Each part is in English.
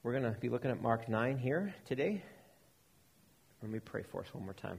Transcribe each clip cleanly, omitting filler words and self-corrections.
We're going to be looking at Mark 9 here today. Let me pray for us one more time.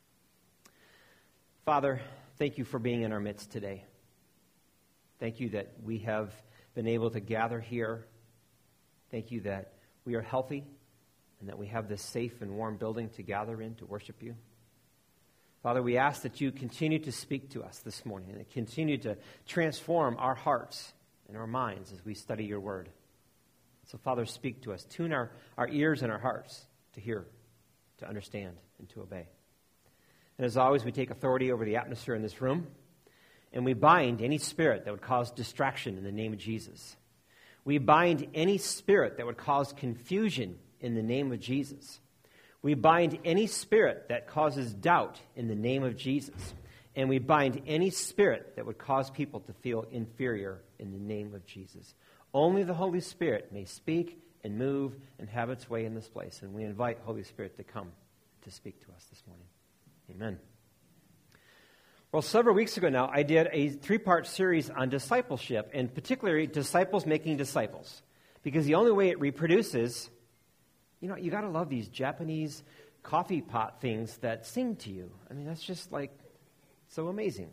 Father, thank you for being in our midst today. Thank you that we have been able to gather here. Thank you that we are healthy and that we have this safe and warm building to gather in to worship you. Father, we ask that you continue to speak to us this morning and continue to transform our hearts and our minds as we study your word. So, Father, speak to us. Tune our ears and our hearts to hear, to understand, and to obey. And as always, we take authority over the atmosphere in this room, and we bind any spirit that would cause distraction in the name of Jesus. We bind any spirit that would cause confusion in the name of Jesus. We bind any spirit that causes doubt in the name of Jesus. And we bind any spirit that would cause people to feel inferior in the name of Jesus. Only the Holy Spirit may speak and move and have its way in this place. And we invite Holy Spirit to come to speak to us this morning. Amen. Well, several weeks ago now, I did a 3-part series on discipleship, and particularly disciples making disciples. Because the only way it reproduces, you got to love these Japanese coffee pot things that sing to you. I mean, that's just like so amazing.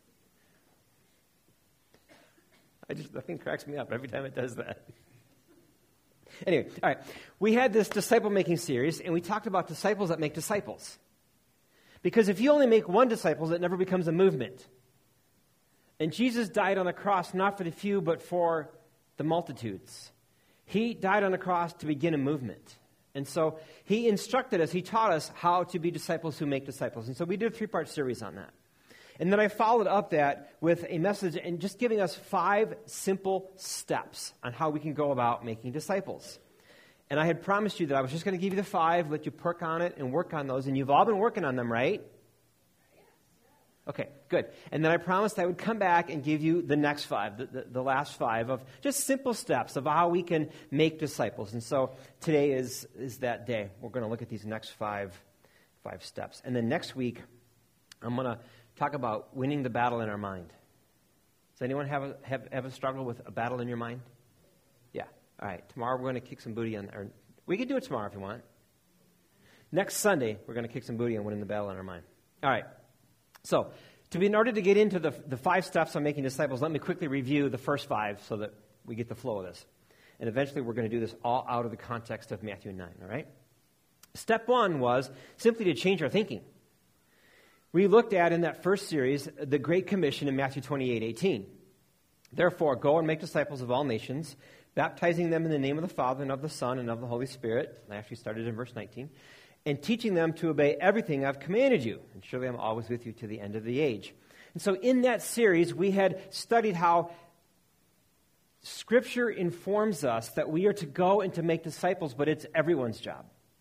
The thing cracks me up every time it does that. Anyway, all right. We had this disciple-making series, and we talked about disciples that make disciples. Because if you only make one disciple, it never becomes a movement. And Jesus died on the cross not for the few, but for the multitudes. He died on the cross to begin a movement. And so he instructed us, he taught us how to be disciples who make disciples. And so we did a 3-part series on that. And then I followed up that with a message and just giving us 5 simple steps on how we can go about making disciples. And I had promised you that I was just going to give you the 5, let you perk on it and work on those. And you've all been working on them, right? Okay, good. And then I promised I would come back and give you the next 5, the last 5 of just simple steps of how we can make disciples. And so today is that day. We're going to look at these next 5 steps. And then next week, I'm going to talk about winning the battle in our mind. Does anyone have a struggle with a battle in your mind? Yeah. All right. Tomorrow we're going to kick some booty on, or we can do it tomorrow if you want. Next Sunday, we're going to kick some booty on winning the battle in our mind. All right. So, in order to get into the 5 steps on making disciples, let me quickly review the first 5 so that we get the flow of this. And eventually we're going to do this all out of the context of Matthew 9, all right? Step 1 was simply to change our thinking. We looked at in that first series the Great Commission in Matthew 28:18. Therefore, go and make disciples of all nations, baptizing them in the name of the Father and of the Son and of the Holy Spirit. I actually started in verse 19. And teaching them to obey everything I've commanded you. And surely I'm always with you to the end of the age. And so in that series, we had studied how Scripture informs us that we are to go and to make disciples, but it's everyone's job.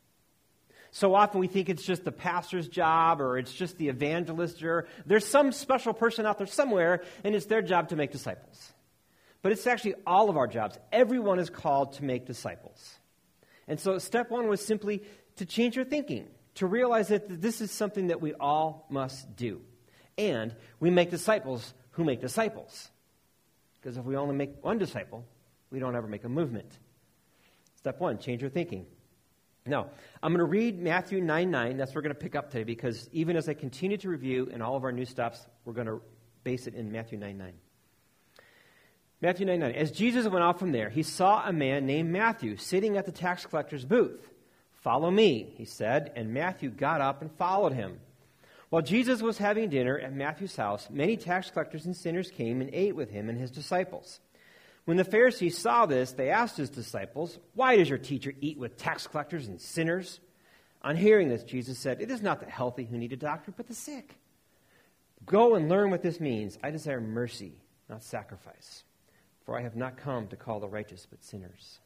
So often we think it's just the pastor's job or it's just the evangelist or there's some special person out there somewhere and it's their job to make disciples. But it's actually all of our jobs. Everyone is called to make disciples. And so step 1 was simply to change your thinking, to realize that this is something that we all must do. And we make disciples who make disciples. Because if we only make one disciple, we don't ever make a movement. Step 1, change your thinking. Now, I'm going to read Matthew 9:9. That's where we're going to pick up today because even as I continue to review in all of our new steps, we're going to base it in Matthew 9:9. Matthew 9:9. As Jesus went out from there, he saw a man named Matthew sitting at the tax collector's booth. Follow me, he said, and Matthew got up and followed him. While Jesus was having dinner at Matthew's house, many tax collectors and sinners came and ate with him and his disciples. When the Pharisees saw this, they asked his disciples, "Why does your teacher eat with tax collectors and sinners?" On hearing this, Jesus said, "It is not the healthy who need a doctor, but the sick. Go and learn what this means. I desire mercy, not sacrifice, for I have not come to call the righteous, but sinners."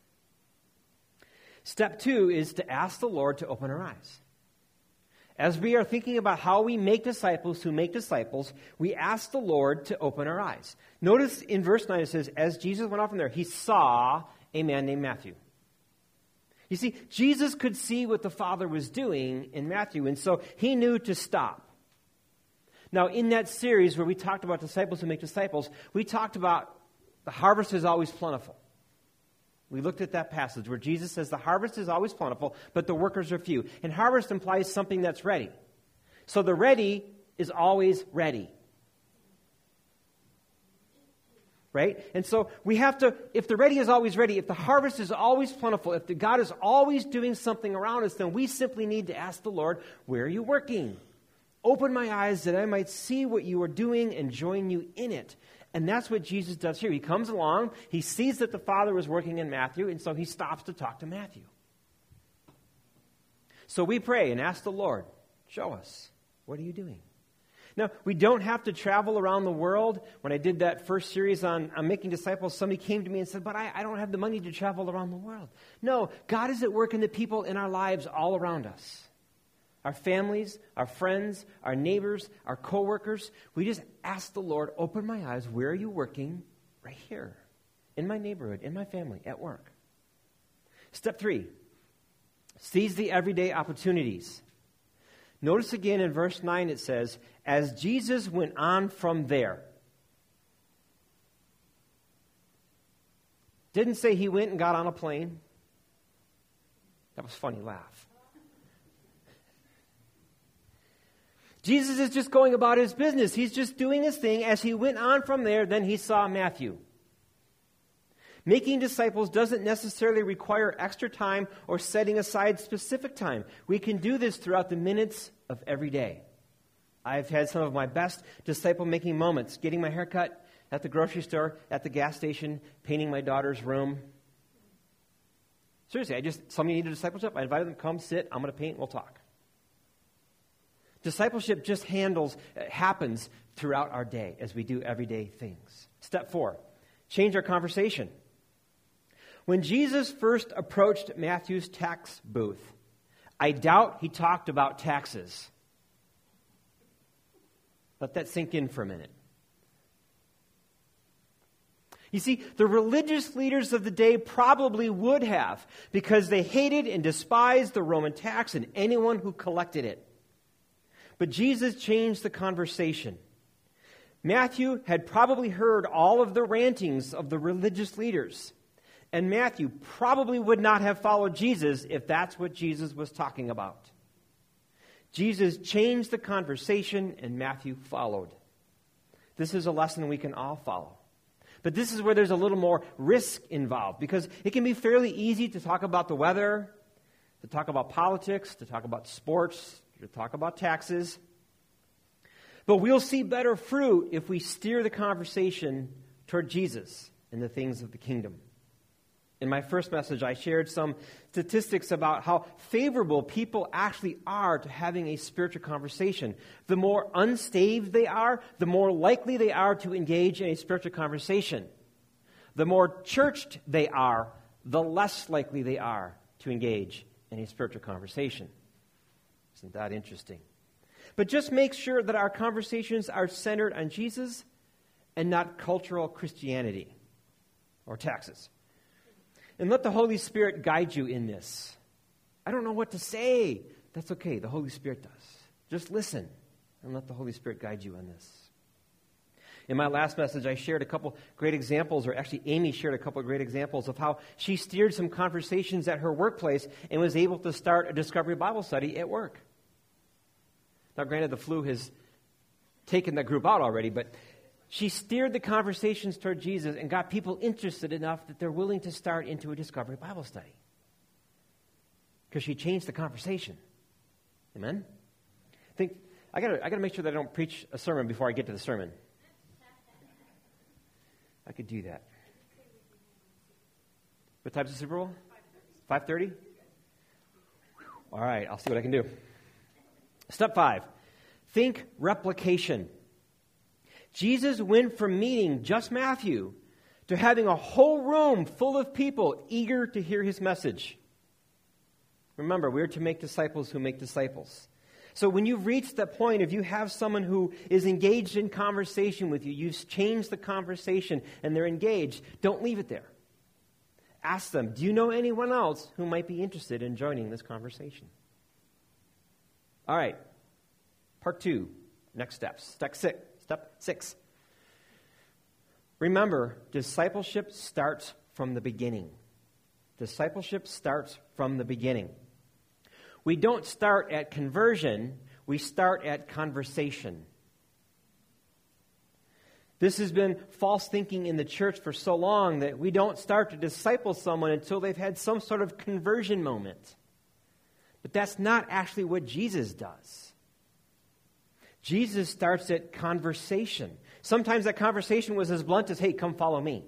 Step 2 is to ask the Lord to open our eyes. As we are thinking about how we make disciples who make disciples, we ask the Lord to open our eyes. Notice in verse 9 it says, as Jesus went off from there, he saw a man named Matthew. You see, Jesus could see what the Father was doing in Matthew, and so he knew to stop. Now, in that series where we talked about disciples who make disciples, we talked about the harvest is always plentiful. We looked at that passage where Jesus says the harvest is always plentiful, but the workers are few. And harvest implies something that's ready. So the ready is always ready. Right? And so we have to, if the ready is always ready, if the harvest is always plentiful, if God is always doing something around us, then we simply need to ask the Lord, where are you working? Open my eyes that I might see what you are doing and join you in it. And that's what Jesus does here. He comes along, he sees that the Father is working in Matthew, and so he stops to talk to Matthew. So we pray and ask the Lord, show us, what are you doing? Now, we don't have to travel around the world. When I did that first series on making disciples, somebody came to me and said, but I don't have the money to travel around the world. No, God is at work in the people in our lives all around us. Our families, our friends, our neighbors, our coworkers. We just ask the Lord, open my eyes. Where are you working? Right here, in my neighborhood, in my family, at work. Step 3, seize the everyday opportunities. Notice again in verse 9 it says, as Jesus went on from there. Didn't say he went and got on a plane. That was a funny laugh. Jesus is just going about his business. He's just doing his thing. As he went on from there, then he saw Matthew. Making disciples doesn't necessarily require extra time or setting aside specific time. We can do this throughout the minutes of every day. I've had some of my best disciple-making moments, getting my hair cut at the grocery store, at the gas station, painting my daughter's room. Seriously, somebody needed discipleship. I invited them, come sit, I'm going to paint, we'll talk. Discipleship just happens throughout our day as we do everyday things. Step 4, change our conversation. When Jesus first approached Matthew's tax booth, I doubt he talked about taxes. Let that sink in for a minute. You see, the religious leaders of the day probably would have, because they hated and despised the Roman tax and anyone who collected it. But Jesus changed the conversation. Matthew had probably heard all of the rantings of the religious leaders. And Matthew probably would not have followed Jesus if that's what Jesus was talking about. Jesus changed the conversation and Matthew followed. This is a lesson we can all follow. But this is where there's a little more risk involved, because it can be fairly easy to talk about the weather, to talk about politics, to talk about sports, to talk about taxes. But we'll see better fruit if we steer the conversation toward Jesus and the things of the kingdom. In my first message, I shared some statistics about how favorable people actually are to having a spiritual conversation. The more unsaved they are, the more likely they are to engage in a spiritual conversation. The more churched they are, the less likely they are to engage in a spiritual conversation. Isn't that interesting? But just make sure that our conversations are centered on Jesus and not cultural Christianity or taxes. And let the Holy Spirit guide you in this. I don't know what to say. That's okay. The Holy Spirit does. Just listen and let the Holy Spirit guide you in this. In my last message, I shared a couple great examples, or actually Amy shared a couple of great examples of how she steered some conversations at her workplace and was able to start a Discovery Bible study at work. Now, granted, the flu has taken that group out already, but she steered the conversations toward Jesus and got people interested enough that they're willing to start into a Discovery Bible study. Because she changed the conversation. Amen? I gotta make sure that I don't preach a sermon before I get to the sermon. I could do that. What time's the Super Bowl? 5:30? All right, I'll see what I can do. Step 5, think replication. Jesus went from meeting just Matthew to having a whole room full of people eager to hear his message. Remember, we're to make disciples who make disciples. So when you've reached that point, if you have someone who is engaged in conversation with you, you've changed the conversation and they're engaged, don't leave it there. Ask them, do you know anyone else who might be interested in joining this conversation? All right, part 2, next steps. Step 6. Remember, discipleship starts from the beginning. Discipleship starts from the beginning. We don't start at conversion, we start at conversation. This has been false thinking in the church for so long that we don't start to disciple someone until they've had some sort of conversion moment. But that's not actually what Jesus does. Jesus starts at conversation. Sometimes that conversation was as blunt as, hey, come follow me.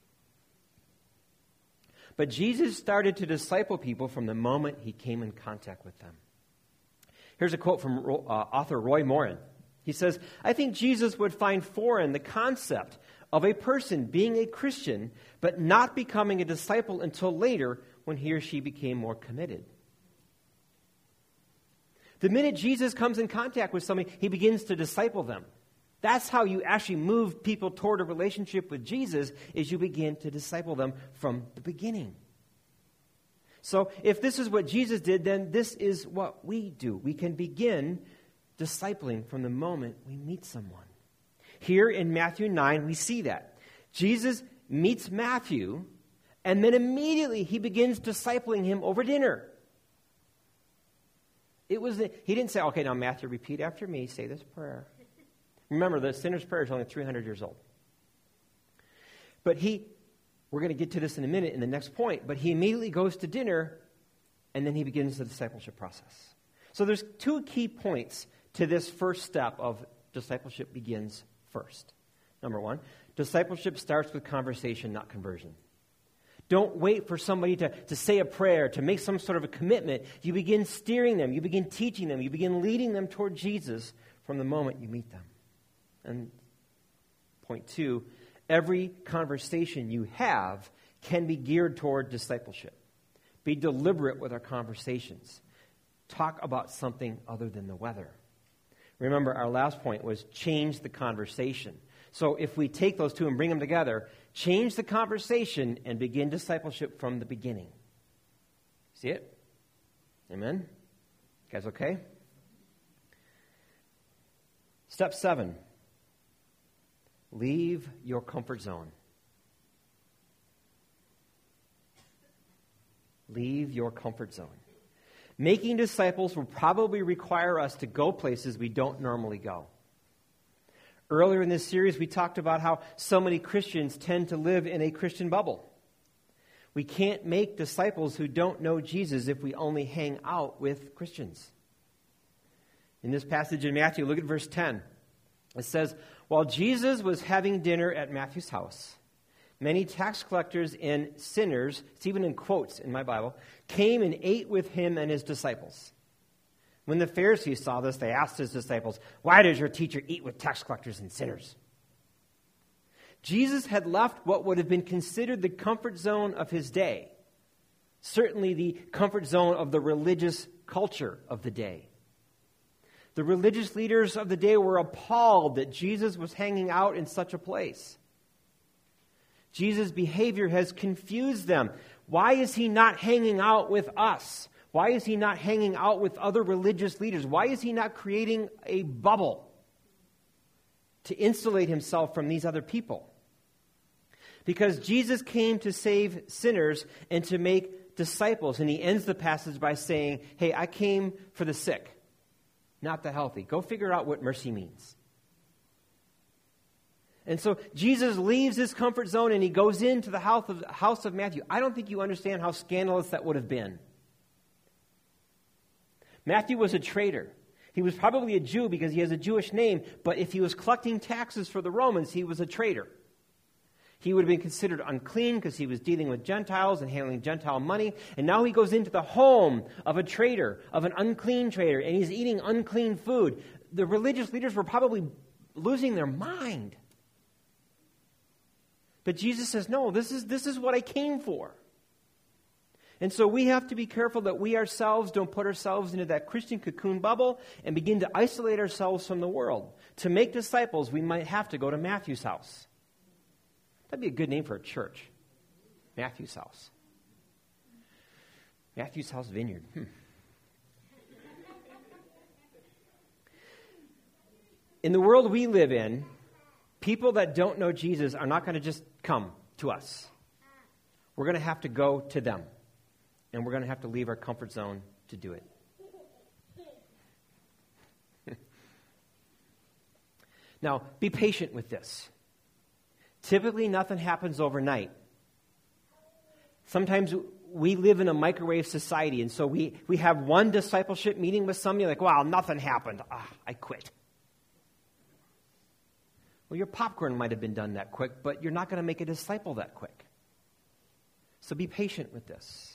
But Jesus started to disciple people from the moment he came in contact with them. Here's a quote from author Roy Morin. He says, I think Jesus would find foreign the concept of a person being a Christian but not becoming a disciple until later when he or she became more committed. The minute Jesus comes in contact with somebody, he begins to disciple them. That's how you actually move people toward a relationship with Jesus, is you begin to disciple them from the beginning. So if this is what Jesus did, then this is what we do. We can begin discipling from the moment we meet someone. Here in Matthew 9, we see that. Jesus meets Matthew, and then immediately he begins discipling him over dinner. He didn't say, okay, now Matthew, repeat after me, say this prayer. Remember, the sinner's prayer is only 300 years old. But we're going to get to this in a minute in the next point, but he immediately goes to dinner, and then he begins the discipleship process. So there's two key points to this first step of discipleship begins first. Number one, discipleship starts with conversation, not conversion. Don't wait for somebody to say a prayer, to make some sort of a commitment. You begin steering them. You begin teaching them. You begin leading them toward Jesus from the moment you meet them. And point two, every conversation you have can be geared toward discipleship. Be deliberate with our conversations. Talk about something other than the weather. Remember, our last point was change the conversation. So if we take those two and bring them together, change the conversation and begin discipleship from the beginning. See it? Amen? You guys okay? Step 7. Leave your comfort zone. Leave your comfort zone. Making disciples will probably require us to go places we don't normally go. Earlier in this series, we talked about how so many Christians tend to live in a Christian bubble. We can't make disciples who don't know Jesus if we only hang out with Christians. In this passage in Matthew, look at verse 10. It says, while Jesus was having dinner at Matthew's house, many tax collectors and sinners, it's even in quotes in my Bible, came and ate with him and his disciples. When the Pharisees saw this, they asked his disciples, why does your teacher eat with tax collectors and sinners? Jesus had left what would have been considered the comfort zone of his day, certainly the comfort zone of the religious culture of the day. The religious leaders of the day were appalled that Jesus was hanging out in such a place. Jesus' behavior has confused them. Why is he not hanging out with us? Why is he not hanging out with other religious leaders? Why is he not creating a bubble to insulate himself from these other people? Because Jesus came to save sinners and to make disciples. And he ends the passage by saying, hey, I came for the sick, not the healthy. Go figure out what mercy means. And so Jesus leaves his comfort zone and he goes into the house of Matthew. I don't think you understand how scandalous that would have been. Matthew was a traitor. He was probably a Jew because he has a Jewish name, but if he was collecting taxes for the Romans, he was a traitor. He would have been considered unclean because he was dealing with Gentiles and handling Gentile money. And now he goes into the home of a traitor, of an unclean traitor, and he's eating unclean food. The religious leaders were probably losing their mind. But Jesus says, no, this is what I came for. And so we have to be careful that we ourselves don't put ourselves into that Christian cocoon bubble and begin to isolate ourselves from the world. To make disciples, we might have to go to Matthew's house. That'd be a good name for a church. Matthew's house. Matthew's House Vineyard. In the world we live in, people that don't know Jesus are not going to just come to us. We're going to have to go to them. And we're going to have to leave our comfort zone to do it. Now, be patient with this. Typically, nothing happens overnight. Sometimes we live in a microwave society, and so we have one discipleship meeting with somebody like, wow, nothing happened. I quit. Well, your popcorn might have been done that quick, but you're not going to make a disciple that quick. So be patient with this.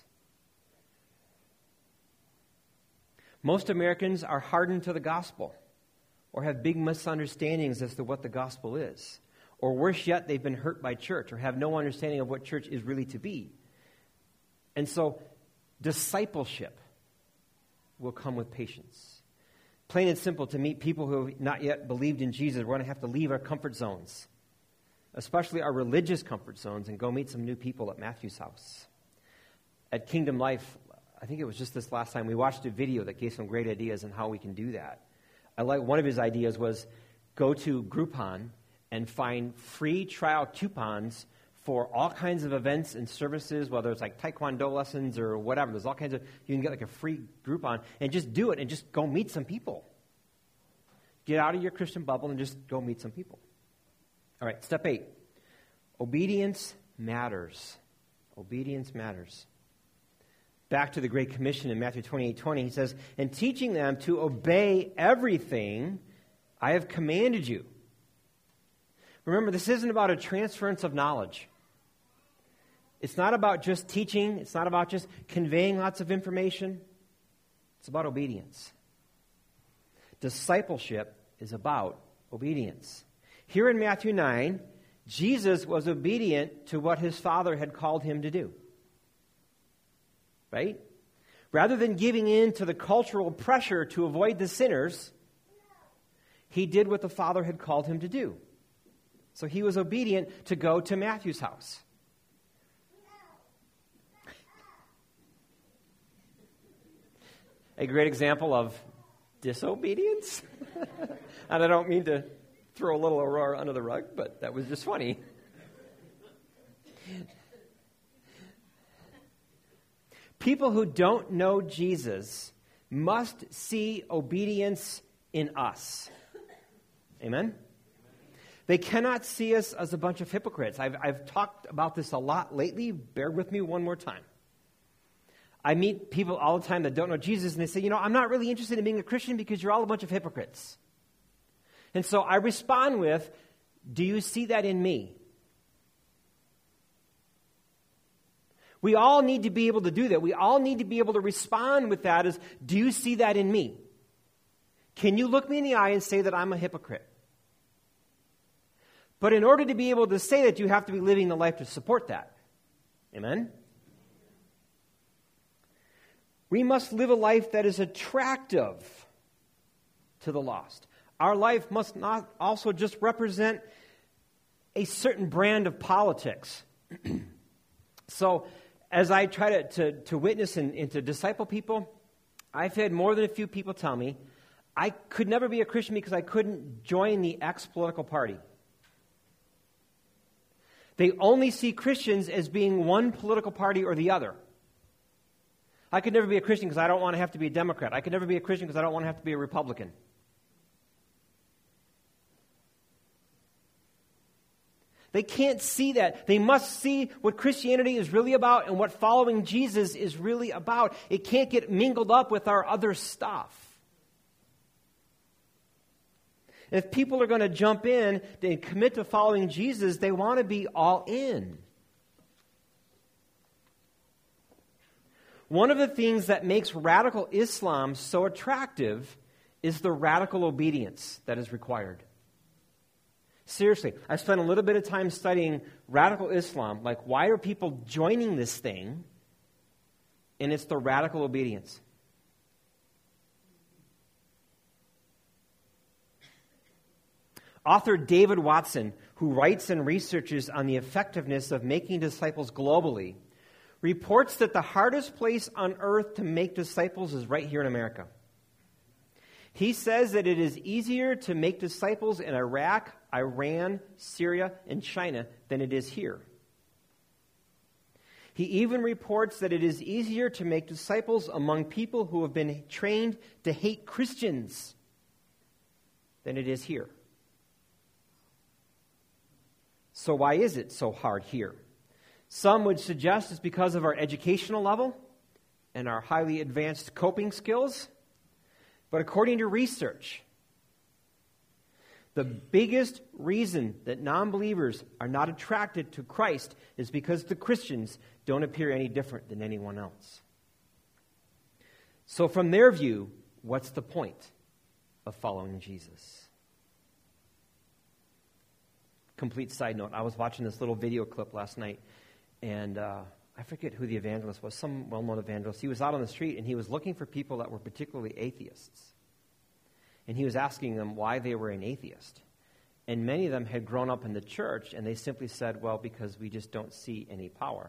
Most Americans are hardened to the gospel or have big misunderstandings as to what the gospel is. Or worse yet, they've been hurt by church or have no understanding of what church is really to be. And so discipleship will come with patience. Plain and simple, to meet people who have not yet believed in Jesus, we're going to have to leave our comfort zones, especially our religious comfort zones, and go meet some new people at Matthew's house. At Kingdom Life, I think it was just this last time, we watched a video that gave some great ideas on how we can do that. I like one of his ideas was go to Groupon and find free trial coupons for all kinds of events and services, whether it's like Taekwondo lessons or whatever. There's all kinds of, you can get like a free Groupon and just do it and just go meet some people. Get out of your Christian bubble and just go meet some people. All right, step 8. Obedience matters. Obedience matters. Back to the Great Commission in Matthew 28:20, he says, and teaching them to obey everything I have commanded you. Remember, this isn't about a transference of knowledge. It's not about just teaching. It's not about just conveying lots of information. It's about obedience. Discipleship is about obedience. Here in Matthew 9, Jesus was obedient to what his Father had called him to do. Right? Rather than giving in to the cultural pressure to avoid the sinners, he did what the Father had called him to do. So he was obedient to go to Matthew's house. A great example of disobedience. And I don't mean to throw a little Aurora under the rug, but that was just funny. People who don't know Jesus must see obedience in us. Amen? They cannot see us as a bunch of hypocrites. I've talked about this a lot lately. Bear with me one more time. I meet people all the time that don't know Jesus, and they say, I'm not really interested in being a Christian because you're all a bunch of hypocrites. And so I respond with, do you see that in me? We all need to be able to do that. We all need to be able to respond with that as, do you see that in me? Can you look me in the eye and say that I'm a hypocrite? But in order to be able to say that, you have to be living the life to support that. Amen? We must live a life that is attractive to the lost. Our life must not also just represent a certain brand of politics. So, as I try to witness and to disciple people, I've had more than a few people tell me, I could never be a Christian because I couldn't join the X political party. They only see Christians as being one political party or the other. I could never be a Christian because I don't want to have to be a Democrat. I could never be a Christian because I don't want to have to be a Republican. They can't see that. They must see what Christianity is really about and what following Jesus is really about. It can't get mingled up with our other stuff. If people are going to jump in and commit to following Jesus, they want to be all in. One of the things that makes radical Islam so attractive is the radical obedience that is required. Seriously, I spent a little bit of time studying radical Islam. Like, why are people joining this thing? And it's the radical obedience. Author David Watson, who writes and researches on the effectiveness of making disciples globally, reports that the hardest place on earth to make disciples is right here in America. He says that it is easier to make disciples in Iraq, Iran, Syria, and China than it is here. He even reports that it is easier to make disciples among people who have been trained to hate Christians than it is here. So why is it so hard here? Some would suggest it's because of our educational level and our highly advanced coping skills. But according to research, the biggest reason that non-believers are not attracted to Christ is because the Christians don't appear any different than anyone else. So from their view, what's the point of following Jesus? Complete side note, I was watching this little video clip last night, and I forget who the evangelist was, some well-known evangelist. He was out on the street, and he was looking for people that were particularly atheists. And he was asking them why they were an atheist. And many of them had grown up in the church, and they simply said, well, because we just don't see any power.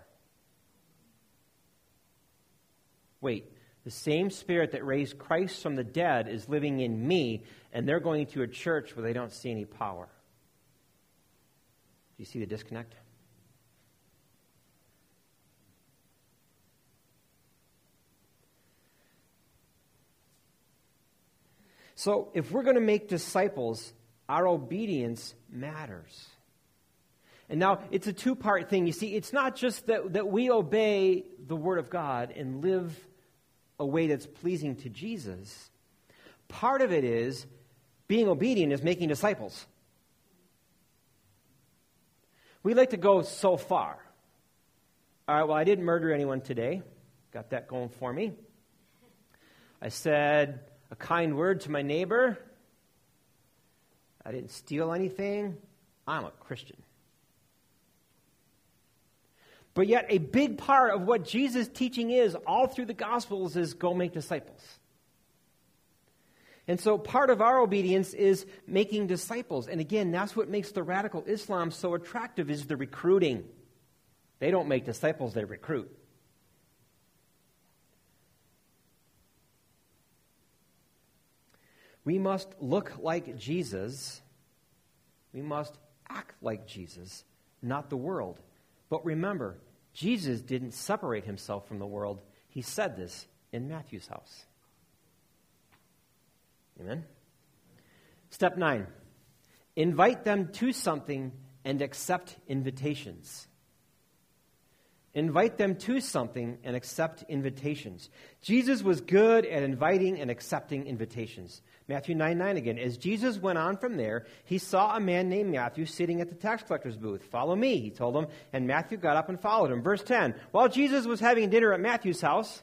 Wait, the same Spirit that raised Christ from the dead is living in me, and they're going to a church where they don't see any power. Do you see the disconnect? So if we're going to make disciples, our obedience matters. And now it's a two-part thing. You see, it's not just that we obey the Word of God and live a way that's pleasing to Jesus. Part of it is being obedient is making disciples. We like to go so far. All right, well, I didn't murder anyone today. Got that going for me. I said a kind word to my neighbor. I didn't steal anything. I'm a Christian. But yet a big part of what Jesus' teaching is all through the Gospels is go make disciples. And so part of our obedience is making disciples. And again, that's what makes the radical Islam so attractive is the recruiting. They don't make disciples, they recruit. We must look like Jesus. We must act like Jesus, not the world. But remember, Jesus didn't separate himself from the world. He said this in Matthew's house. Amen? Step 9. Invite them to something and accept invitations. Invite them to something and accept invitations. Jesus was good at inviting and accepting invitations. Matthew 9:9 again. As Jesus went on from there, he saw a man named Matthew sitting at the tax collector's booth. Follow me, he told him, and Matthew got up and followed him. Verse 10. While Jesus was having dinner at Matthew's house,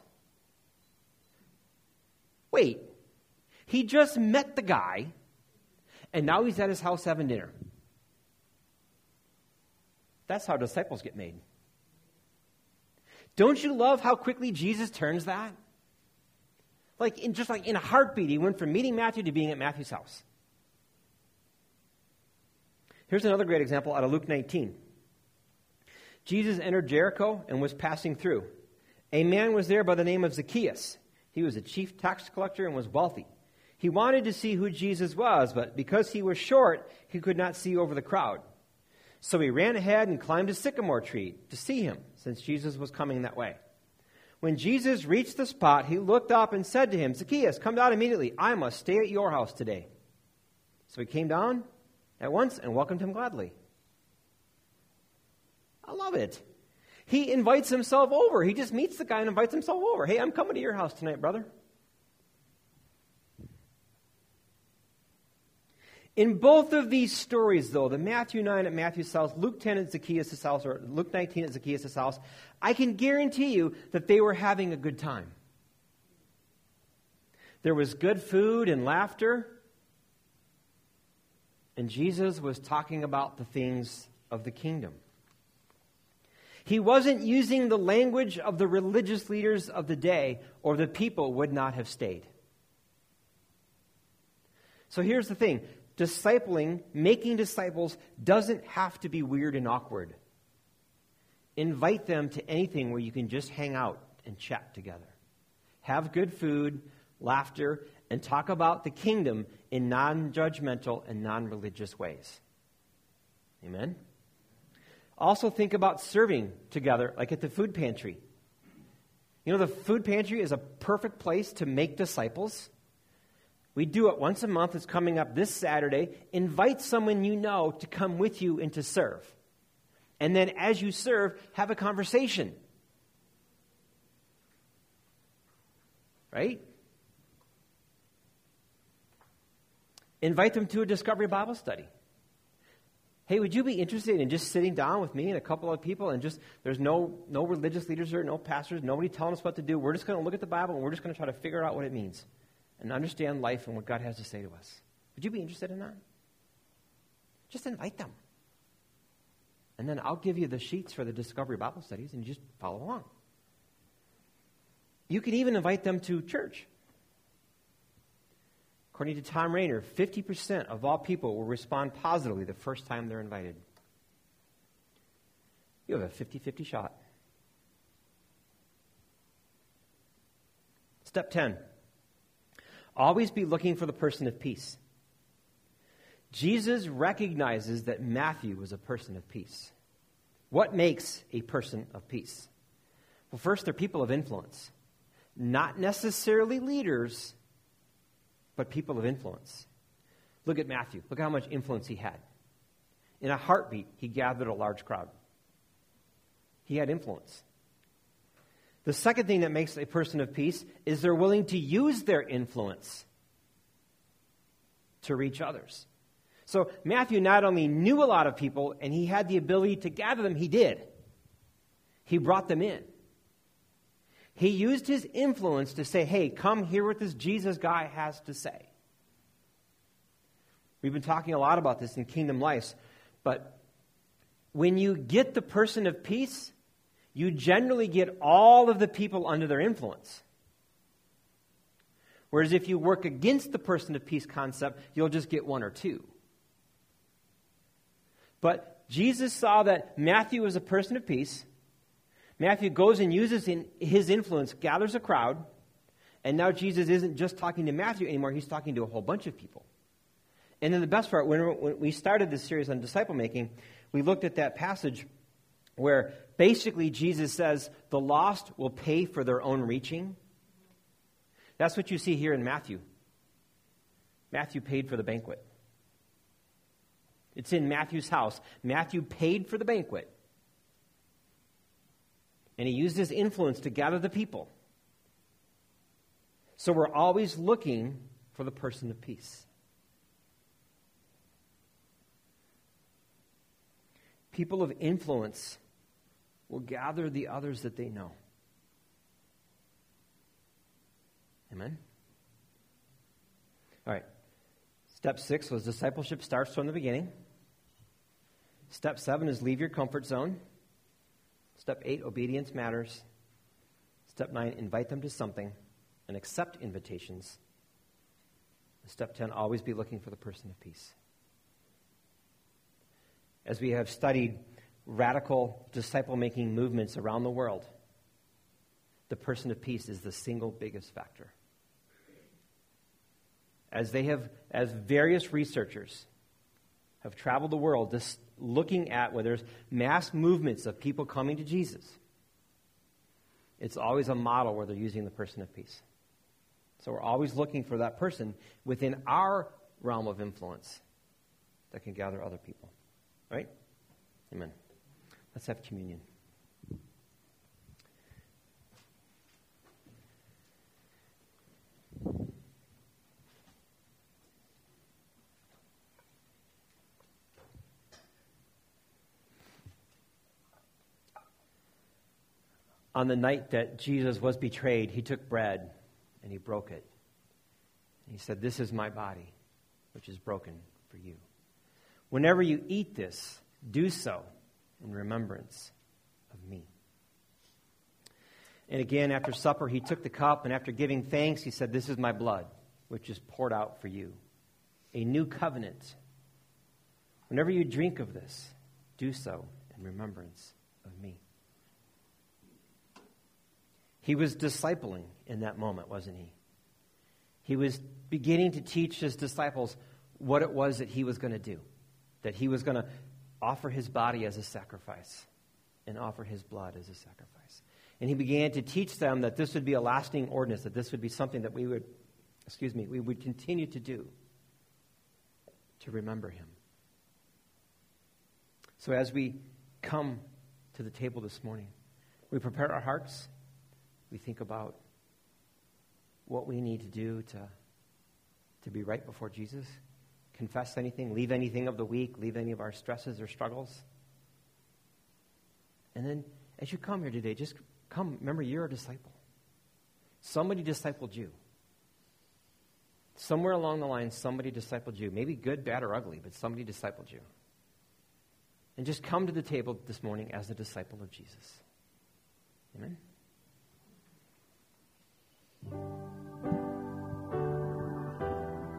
wait, he just met the guy, and now he's at his house having dinner. That's how disciples get made. Don't you love how quickly Jesus turns that? Just like in a heartbeat, he went from meeting Matthew to being at Matthew's house. Here's another great example out of Luke 19. Jesus entered Jericho and was passing through. A man was there by the name of Zacchaeus. He was a chief tax collector and was wealthy. He wanted to see who Jesus was, but because he was short, he could not see over the crowd. So he ran ahead and climbed a sycamore tree to see him, since Jesus was coming that way. When Jesus reached the spot, he looked up and said to him, Zacchaeus, come down immediately. I must stay at your house today. So he came down at once and welcomed him gladly. I love it. He invites himself over. He just meets the guy and invites himself over. Hey, I'm coming to your house tonight, brother. In both of these stories, though, the Matthew 9 at Matthew's house, Luke 10 at Zacchaeus' house, or Luke 19 at Zacchaeus' house, I can guarantee you that they were having a good time. There was good food and laughter, and Jesus was talking about the things of the kingdom. He wasn't using the language of the religious leaders of the day, or the people would not have stayed. So here's the thing. Discipling, making disciples, doesn't have to be weird and awkward. Invite them to anything where you can just hang out and chat together. Have good food, laughter, and talk about the kingdom in non-judgmental and non-religious ways. Amen? Also think about serving together, like at the food pantry. You know, the food pantry is a perfect place to make disciples. We do it once a month. It's coming up this Saturday. Invite someone you know to come with you and to serve. And then as you serve, have a conversation. Right? Invite them to a Discovery Bible study. Hey, would you be interested in just sitting down with me and a couple of people and just, there's no religious leaders here, no pastors, nobody telling us what to do. We're just going to look at the Bible and we're just going to try to figure out what it means and understand life and what God has to say to us. Would you be interested in that? Just invite them. And then I'll give you the sheets for the Discovery Bible studies and you just follow along. You can even invite them to church. According to Tom Rainer, 50% of all people will respond positively the first time they're invited. You have a 50-50 shot. Step 10. Always be looking for the person of peace. Jesus recognizes that Matthew was a person of peace. What makes a person of peace? Well, first, they're people of influence. Not necessarily leaders, but people of influence. Look at Matthew. Look how much influence he had. In a heartbeat, he gathered a large crowd. He had influence. The second thing that makes a person of peace is they're willing to use their influence to reach others. So Matthew not only knew a lot of people and he had the ability to gather them, he did. He brought them in. He used his influence to say, hey, come hear what this Jesus guy has to say. We've been talking a lot about this in Kingdom Life, but when you get the person of peace, you generally get all of the people under their influence. Whereas if you work against the person of peace concept, you'll just get one or two. But Jesus saw that Matthew was a person of peace. Matthew goes and uses his influence, gathers a crowd, and now Jesus isn't just talking to Matthew anymore, he's talking to a whole bunch of people. And then the best part, when we started this series on disciple making, we looked at that passage where basically Jesus says, the lost will pay for their own reaching. That's what you see here in Matthew. Matthew paid for the banquet. It's in Matthew's house. Matthew paid for the banquet. And he used his influence to gather the people. So we're always looking for the person of peace. People of influence will gather the others that they know. Amen? All right. Step 6 was discipleship starts from the beginning. Step 7 is leave your comfort zone. Step 8, obedience matters. Step 9, invite them to something and accept invitations. Step 10, always be looking for the person of peace. As we have studied radical disciple-making movements around the world, the person of peace is the single biggest factor. As various researchers have traveled the world just looking at where there's mass movements of people coming to Jesus, it's always a model where they're using the person of peace. So we're always looking for that person within our realm of influence that can gather other people. Right? Amen. Let's have communion. On the night that Jesus was betrayed, he took bread and he broke it. And he said, "This is my body, which is broken for you. Whenever you eat this, do so in remembrance of me." And again, after supper, he took the cup, and after giving thanks, he said, "This is my blood, which is poured out for you, a new covenant. Whenever you drink of this, do so in remembrance of me." He was discipling in that moment, wasn't he? He was beginning to teach his disciples what it was that he was going to do. That he was going to offer his body as a sacrifice and offer his blood as a sacrifice. And he began to teach them that this would be a lasting ordinance, that this would be something that we would continue to do to remember him. So as we come to the table this morning, we prepare our hearts, we think about what we need to do to be right before Jesus, confess anything, leave anything of the week, leave any of our stresses or struggles. And then as you come here today, just come. Remember, you're a disciple. Somebody discipled you. Somewhere along the line, somebody discipled you. Maybe good, bad, or ugly, but somebody discipled you. And just come to the table this morning as a disciple of Jesus. Amen?